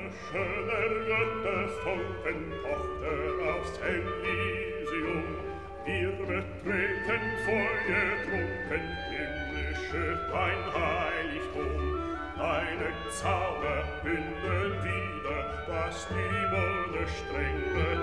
schöner Gottesfunken-Tochter aufs Elysium. Wir betreten feuertrunken himmlische dein Heiligtum. Deine Zauber bündeln wieder, was die Mode streng